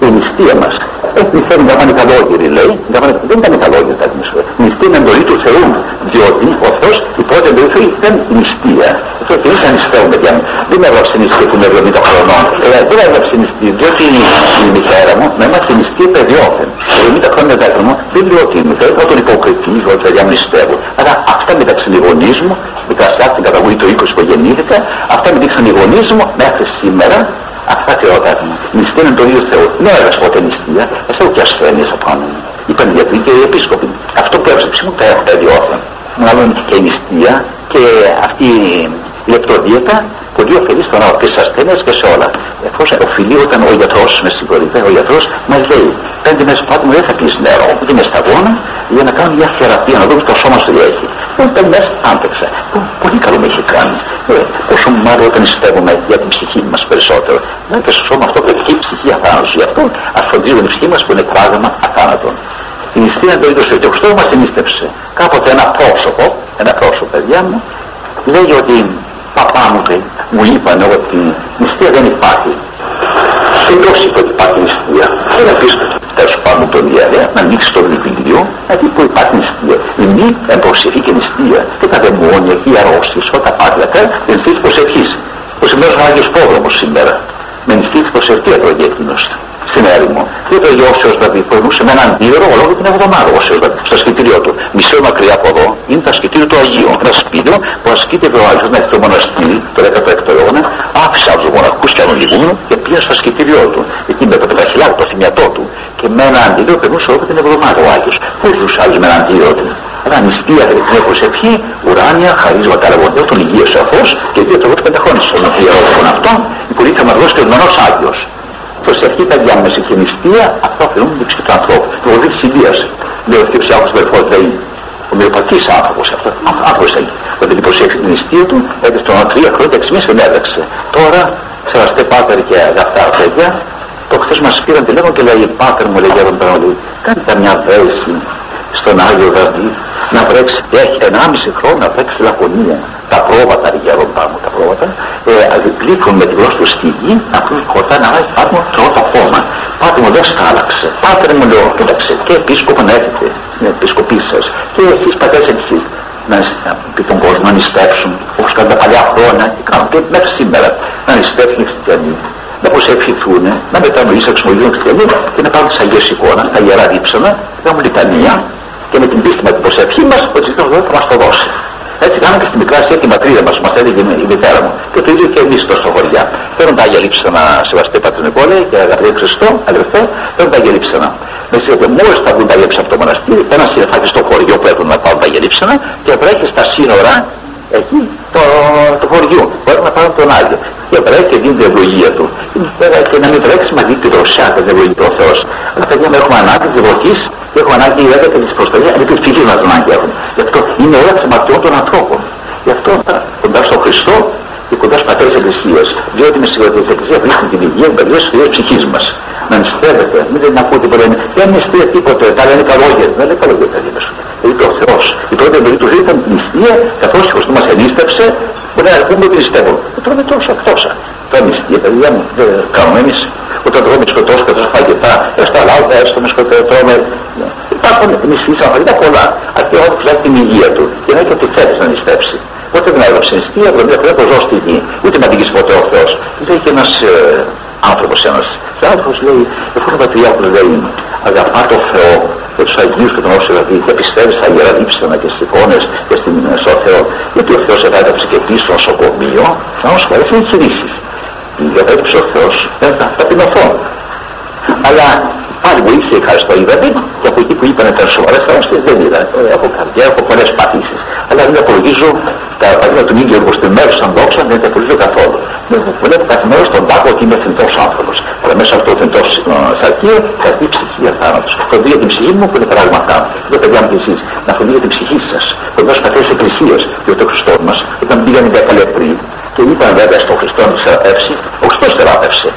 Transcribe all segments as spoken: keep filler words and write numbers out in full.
η νηστεία μας. Έτσι θέλει να πάνε καλόγεροι, λέει. Δεν ήταν καλόγεροι τα νηστεία. Η νηστεία είναι εντολή του Θεού. Διότι ο Θεός η πρώτη εντολή του Θεού ήταν η νηστεία. Αυτό και εμείς ανιστεύουμε πια. Δεν έβλαψε νηστεία που είναι εβδομήντα χρονών. Ε, δεν έβλαψε νηστεία, διότι η μητέρα μου με έμαθε νηστεία παιδιόφεν. εβδομήντα χρόνια δέκα μου δεν λέω ότι η μητέρα όταν υποκριτή, ότι παιδιά μου νηστεύω. Αλλά αυτά μεταξύ οι γονείς μου, μικρασιά στην καταγωγή του είκοσι που γεννήθηκα, αυτά με δείξαν οι γονείς μου μέχρι σήμερα. Αυτά θεωρώταν η νηστεία είναι το ίδιο Θεό. Δεν έγραψε ποτέ νηστεία, εσύ έχω και ασθένειες απάνω μου. Είπαν οι γιατροί και οι επίσκοποι. Αυτό που έβριψε μου τα έχω παιδιόφεν. Μάλλον και η νηστεία και αυτή η λεπτοδίαιτα πολύ ωφελεί στον ναό και στις ασθένειες και σε όλα. Εφόσον οφειλεί όταν ο γιατρός, με συγχωρείτε, ο γιατρός μας λέει πέντε μέρες πρώτα μου δεν θα πεις νερό, ούτε με σταγόνα, για να κάνω μια θεραπεία, να δούμε το σώμα σου τι έχει. Πέντε μέρες άντεξα. Πολύ καλό με έχει κάνει. Ε, πόσο μάλλον όταν νηστεύουμε για την ψυχή μας περισσότερο. Να και στο σώμα αυτό πρέπει και η ψυχή αθάνατος. Γι' αυτό ας φροντίζουμε την ψυχή μας που είναι πράγμα αθάνατον. Η νηστεία είναι το ίδιο στο Χριστό μας ενίστεψε. Κάποτε ένα πρόσωπο, ένα πρόσωπο παιδιά μου, λέει ότι παπά μου λέει, μου είπαν ότι η νηστεία δεν υπάρχει. Και ποιος είπε ότι υπάρχει νηστεία? Ένα επίσκοπο τέλος πάντων τον ιερέα να ανοίξει το βιβλίο, να δει που υπάρχει νηστεία. Η μη εμπροσευχή και νηστεία και τα δαιμόνια και οι αρρώστιες, όλα τα πάτλακα, η νηστεία της προσευχής. Ο σημερινός ο Άγιος Πόδρομος σήμερα, με νηστεία της προσευχής έτρωγε εκείνος. Στην έρημο. Και το Ιώσεως δηλαδή περνούσε με έναν ήρωο ολόκληρη την εβδομάδα Όσεως δηλαδή στο σκητήριό του. Μισό μακριά από εδώ είναι το σκητήριο του Αγίου. Ένα σπίτι που ασκείται ο Άγιος να έχει το μοναστήρι το δέκατο έκτο αιώνα, άφησε από τους μοναχούς και ανολιγούν και πήγε στο σκητήριό του. Εκεί με το πετραχυλάκι, το θυμιατό του. Και με έναν αντίριο περνούσε όλη την εβδομάδα ο Άγιος. Χωρίς τους άλλους με έναν αντίριο του. Αλλά νηστεία την προσευχή, ουράνια, χαρίσματα αραγωνιών, τον υγείωσε ο Θεός και δύο τρόπους πενταχρόνες των ιερών αυτών, η πολύ θα μας δώσει και ο Ηνωμένος Άγιος. Προσευχή παιδιά με σε νηστεία, αυτό αφαιρούν την ψυχή του ανθρώπου. Το βολή της Ηλίας. Λέει ο Θεός Ιάκωβος Βερφός, λέει, ο μυοπαθής άνθρωπος, αυτό, άνθρωπος θέλει. Όταν την προσέχει την νηστεία του, έτσι στον τρία χρόνια, έξι μήνες δεν έδεξε. Τώρα, σεβαστέ πάτερ και αγαθά παιδιά, το χθες μας πήραν τηλέφωνο και λέει, πάτερ μου, λέει Γέροντα, λέει, κάντε μια δέση στον Άγιο Δαβίδ, να βρέξει, έχει ενάμιση χρόνο να βρέξει λακωνία. Τα πρόβατα, Γέροντά μου, τα πρόβατα, ε, διπλήκουν με τη γλώσσα του στη γη, να κρούν κοντά να βάζει πάνω τρώω το χώμα. Πάτε μου, δεν σκάλαξε. Πάτε μου, λέω, κοίταξε, και επίσκοπο να έρχεται στην επισκοπή σας. Και εσείς πατέρες εσείς να πει τον κόσμο να νηστεύσουν, όπως κάνουν τα παλιά χρόνια, και κάνουν και μέχρι σήμερα, να νηστεύσουν οι χριστιανοί, να προσευχηθούν, να μετανοήσουν, να εξομολογούν οι χριστιανοί και να πάρουν τις αγίες εικόνες, τα ιερά δίψανα, να κάνουν λιτανία και με την πίστη με την προσευχή μας, ότι θα μας το δώσει. Έτσι κάναμε και στη Μικρά Ασία τη ματρίδα μας, μας έλεγε η μητέρα μου. Και το ίδιο και εμείς εδώ στο χωριά. Παίρνουν τα Άγια Λείψανα, σεβαστέ Πατρονικόλε και αγαπητέ Χριστό, αδερφέ, παίρνουν τα Άγια Λείψανα. Με συγχωρείτε, μόλις θα βγουν τα Άγια από το μοναστήρι, ένα συνεφάκι στο χωριό που έπρεπε να πάρουν τα Άγια Λείψανα και βρέχει στα σύνορα εκεί το, το χωριού. Πρέπει να πάρουν τον Άγιο. Και βρέχει και δίνει την ευλογία του. Και να μην βρέξει μαζί τη δροσιά και την ευλογία του Θεός. Αλλά παιδιά μου έχουμε ανάγκη της ευλογής και έχουμε ανάγκη βέβαια και της προστασίας, αλλά και της ψυχής μας ανάγκη έχουν. Γι' αυτό είναι όλα ξεματιών των ανθρώπων. Γι' αυτό κοντά στον Χριστό και κοντά στους πατέρες της Εκκλησίας. Διότι με συγχωρείτε της Εκκλησίας βρίσκουν την υγεία και την της ψυχής μας. Να νηστεύετε, μην δεν ακούτε που λένε, δεν νηστεία τίποτε, τα λένε καλόγερ. Δεν λέει καλόγερ τα λένε. Δηλαδή ο Θεός. Η πρώτη εμπειρία του Θεού ήταν την νηστεία, καθώς ο Χριστός μας ενίστευσε, μπορεί να πούμε ότι νηστεύω. Τρώμε τόσο εκτόσα. Τώρα νηστεία, παιδιά μου, δεν κάνουμε εμείς. Όταν τρώμε σκοτώσεις και τόσα φαγητά, έστω λαούτα, έστω με σκοτώμε. Υπάρχουν νηστείες αφαγητά πολλά. Αρκεί ο άνθρωπος την υγεία του και να έχει ότι θέλεις να νηστεύσει. Πότε δεν έγραψε νηστεία, εβδομήντα χρόνια που ζω στη γη. Ούτε με αντικείς ποτέ ο Θεός. Λέει και ένας ε, άνθρωπος, ένας άνθρωπος λέει, εφόσον ο Πατριάρχος λέει, αγαπά το Θεό και τους Αγίους και τον Όσιο δηλαδή, και πιστεύεις στα Ιερά Δίψανα και στις εικόνες και στην, στο Θεό, γιατί ο Θεός επέτρεψε και πίσω στο νοσοκομείο, να μας χαρίσει εγχειρήσεις. Επέτρεψε ο Θεός, δεν θα ταπεινωθώ. Αλλά πάλι βοήθησε ευχαριστώ είδατε και από εκεί που είπαν ήταν σοβαρές αρρώστιες δεν είδα. Έχω καρδιά, έχω πολλές παθήσεις. Αλλά δεν απολογίζω τα παγίδα του ίδιου εργοστημένου σαν δόξα, δεν τα απολογίζω καθόλου. Βλέπω κάθε μέρα στον τάκο ότι είμαι θνητός άνθρωπος. Αλλά μέσα από αυτό το θνητός σαρκείο καθεί η ψυχή αθάνατος. Φροντίζει για την ψυχή μου που είναι πράγμα θάνατος. Δεν παιδιά μου και εσείς. Να φροντίζει για την ψυχή σας. Κοντά στους πατέρες της Εκκλησίας, διότι ο Χριστός μας όταν πήγαν οι δέκα λεπροί και είπαν βέβαια στον Χριστό να τους θεραπεύσει, ο Χριστός θεράπευσε.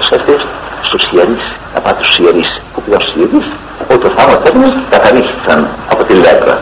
Στους ιερείς, να πάτε στους ιερείς που πήγαν στους ιερείς, ότι το θάνατο τους καθαρίστηκαν από τη λέπρα.